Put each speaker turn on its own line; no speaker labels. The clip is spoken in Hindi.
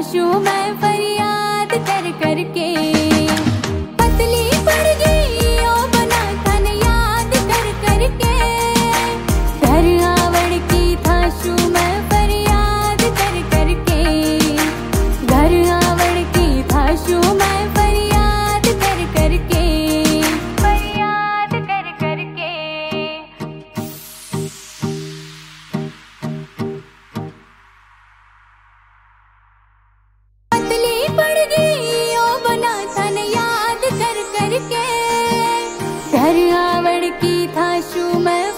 शू मैं फरियाद कर करके। पतली पड़ गई ओ बना तन याद कर करके। घर आवड़ की था शू मैं फरियाद कर करके। घर आवड़ की था शू मैं फरियाद कर करके। फरियाद कर करके। पतली पड़ गई ओ बना तन याद कर करके। घर आवड़ की था शू मैं